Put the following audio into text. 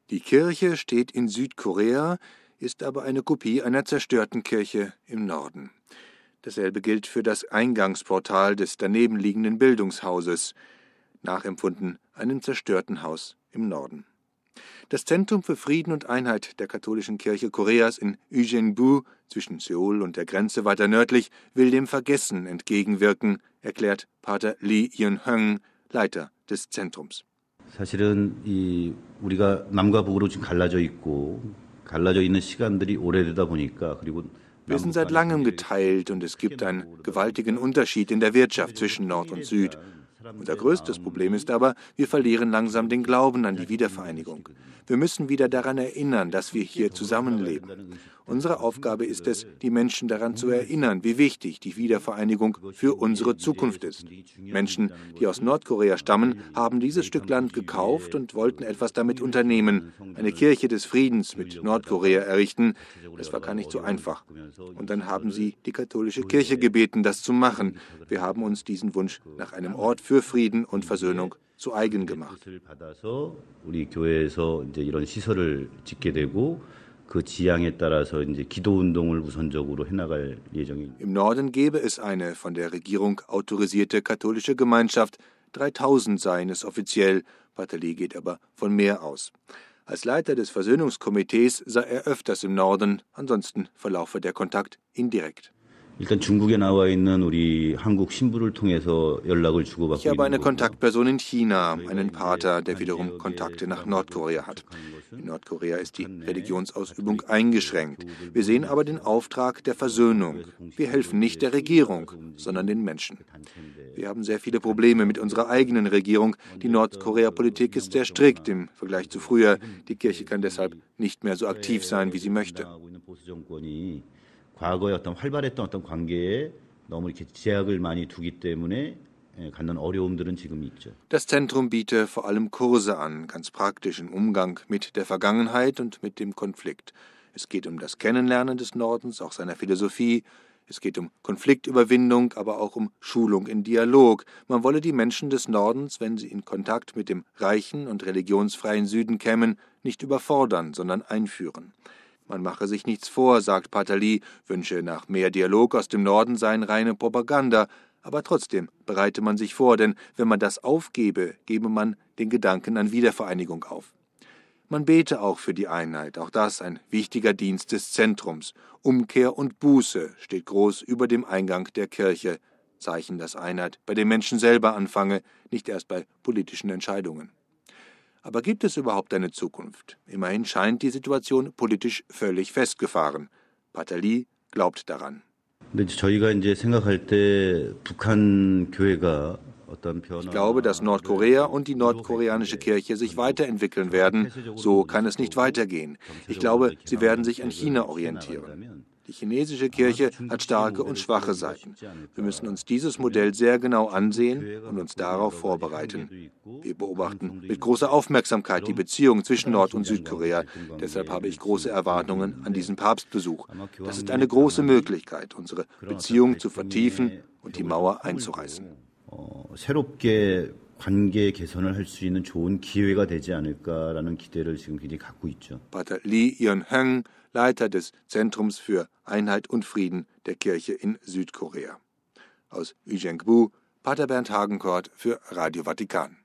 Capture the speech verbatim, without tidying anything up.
Die Kirche steht in Südkorea, ist aber eine Kopie einer zerstörten Kirche im Norden. Dasselbe gilt für das Eingangsportal des daneben liegenden Bildungshauses, nachempfunden einem zerstörten Haus im Norden. Das Zentrum für Frieden und Einheit der katholischen Kirche Koreas in Uijeongbu, zwischen Seoul und der Grenze weiter nördlich, will dem Vergessen entgegenwirken, erklärt Pater Lee Yeon-heung, Leiter des Zentrums. 사실은 이 우리가 남과 북으로 지금 갈라져 있고 갈라져 있는 시간들이 오래되다 보니까 그리고 Wir sind seit langem geteilt und es gibt einen gewaltigen Unterschied in der Wirtschaft zwischen Nord und Süd. Unser größtes Problem ist aber, wir verlieren langsam den Glauben an die Wiedervereinigung. Wir müssen wieder daran erinnern, dass wir hier zusammenleben. Unsere Aufgabe ist es, die Menschen daran zu erinnern, wie wichtig die Wiedervereinigung für unsere Zukunft ist. Menschen, die aus Nordkorea stammen, haben dieses Stück Land gekauft und wollten etwas damit unternehmen, eine Kirche des Friedens mit Nordkorea errichten. Das war gar nicht so einfach. Und dann haben sie die katholische Kirche gebeten, das zu machen. Wir haben uns diesen Wunsch nach einem Ort für Frieden und Versöhnung zu eigen gemacht. 우리 교회에서 이제 이런 시설을 짓게 되고 그 지향에 따라서 이제 기도 운동을 우선적으로 해나갈 예정입니다. Im Norden gäbe es eine von der Regierung autorisierte katholische Gemeinschaft. dreitausend seien es offiziell. Pater Lee geht aber von mehr aus. Als Leiter des Versöhnungskomitees sei er öfters im Norden, ansonsten verlaufe der Kontakt indirekt. 일단 중국에 나와 있는 우리 한국 신부를 통해서 연락을 주고받고 Ich habe eine Kontaktperson in China, einen Pater, der wiederum Kontakte nach Nordkorea hat. In Nordkorea ist die Religionsausübung eingeschränkt. Wir sehen aber den Auftrag der Versöhnung. Wir helfen nicht der Regierung, sondern den Menschen. Wir haben sehr viele Probleme mit unserer eigenen Regierung. Die Nordkorea-Politik ist sehr strikt im Vergleich zu früher. Die Kirche kann deshalb nicht mehr so aktiv sein, wie sie möchte. 과거에 어떤 활발했던 어떤 관계에 너무 이렇게 제약을 많이 두기 때문에 갖는 어려움들은 지금 있죠. Das Zentrum biete vor allem Kurse an, ganz praktisch im Umgang mit der Vergangenheit und mit dem Konflikt. Es geht um das Kennenlernen des Nordens, auch seiner Philosophie. Es geht um Konfliktüberwindung, aber auch um Schulung in Dialog. Man wolle die Menschen des Nordens, wenn sie in Kontakt mit dem reichen und religionsfreien Süden kämen, nicht überfordern, sondern einführen. Man mache sich nichts vor, sagt Pater Lee, Wünsche nach mehr Dialog aus dem Norden seien reine Propaganda, aber trotzdem bereite man sich vor, denn wenn man das aufgebe, gebe man den Gedanken an Wiedervereinigung auf. Man bete auch für die Einheit, auch das ein wichtiger Dienst des Zentrums. Umkehr und Buße steht groß über dem Eingang der Kirche, Zeichen, dass Einheit bei den Menschen selber anfange, nicht erst bei politischen Entscheidungen. Aber gibt es überhaupt eine Zukunft? Immerhin scheint die Situation politisch völlig festgefahren. Pater Lee glaubt daran. Ich glaube, dass Nordkorea und die nordkoreanische Kirche sich weiterentwickeln werden. So kann es nicht weitergehen. Ich glaube, sie werden sich an China orientieren. Die chinesische Kirche hat starke und schwache Seiten. Wir müssen uns dieses Modell sehr genau ansehen und uns darauf vorbereiten. Wir beobachten mit großer Aufmerksamkeit die Beziehungen zwischen Nord- und Südkorea. Deshalb habe ich große Erwartungen an diesen Papstbesuch. Das ist eine große Möglichkeit, unsere Beziehungen zu vertiefen und die Mauer einzureißen. 새롭게 관계 개선을 할 수 있는 좋은 기회가 되지 않을까라는 기대를 지금 굉장히 갖고 있죠. Pater Lee Yeon-heung, Leiter des Zentrums für Einheit und Frieden der Kirche in Südkorea. Aus Uijeongbu, Pater Bernd Hagenkort für Radio Vatikan.